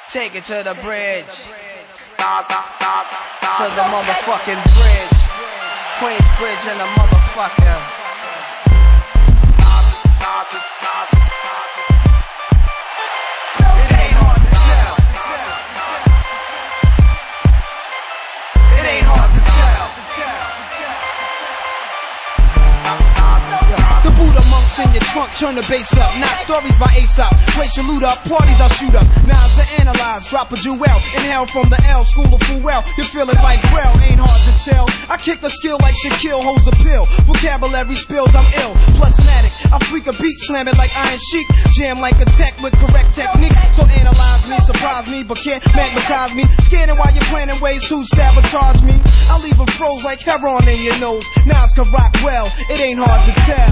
Take it to the bridge. To the motherfucking bridge. Queensbridge and the motherfucker. It ain't hard to tell. It ain't hard to tell. The Buddha monks in your trunk, turn the bass up. Not stories by Aesop. Place your loot up, parties I'll shoot up. Knives are analyzed, drop a jewel. Inhale from the L, school of full well. You feel it like well, ain't hard to tell. I kick a skill like Shaquille holds a pill. Vocabulary spills, I'm ill. Plusmatic, I freak a beat, slam it like Iron Sheik. Jam like a tech with correct techniques. So analyze me, surprise me, but can't magnetize me. Scanning while you're planning ways to sabotage me. I'll leave them froze like heroin in your nose. Nas can rock well, it ain't hard to tell.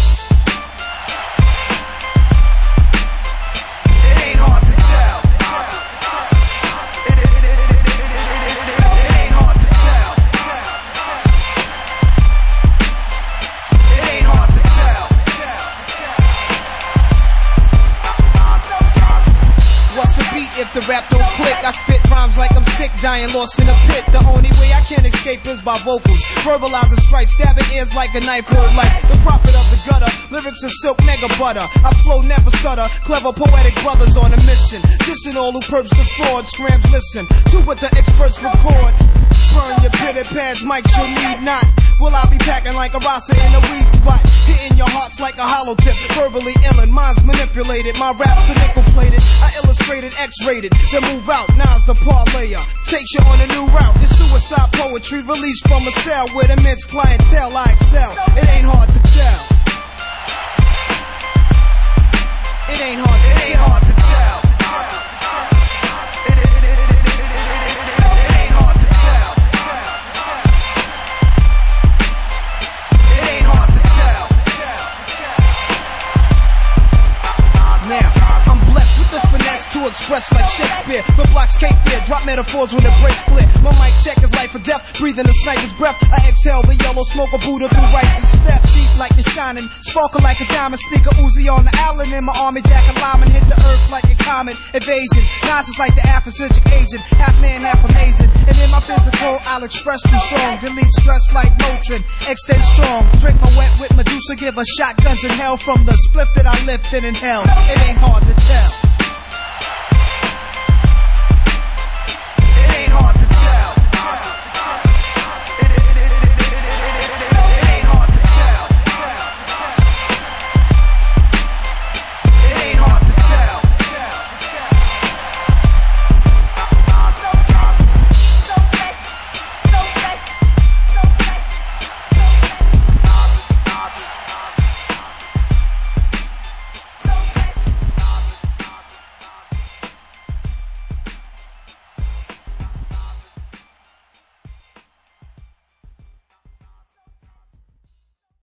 If the rap don't click, I spit rhymes like I'm sick, dying lost in a pit. The only way I can escape is by vocals. Verbalizing stripes, stabbing ears like a knife hold like the prophet of the gutter. Lyrics are silk, mega butter. I flow, never stutter. Clever, poetic brothers on a mission. Dissing all who perps the fraud. Scrams listen to what the experts record. Burn your pitted pads, mics you need not. Will I be packing like a roster in a weed spot? Hitting your hearts like a hollow tip. Verbally illin', minds manipulated. My raps are nickel plated. I illustrated, X-rated. Then move out, now's the parlayer. Takes you on a new route. It's suicide poetry released from a cell with immense clientele. I excel. It ain't hard to tell. It ain't hard to tell. To express like Shakespeare, the blocks cape fear, drop metaphors when the breaks clear. My mic check is life or death, breathing a sniper's breath. I exhale the yellow smoke of Buddha through righteous step. Deep like the shining, sparkle like a diamond. Sneaker Uzi on the island in my army jacket, lineman hit the earth like a comet. Invasion, Nas is like the Afrocentric agent, half man, half amazing. And in my physical, I'll express through song. Delete stress like Motrin, extend strong. Drink my wet with Medusa, give her shotguns in hell from the spliff that I lift and inhale. It ain't hard to tell.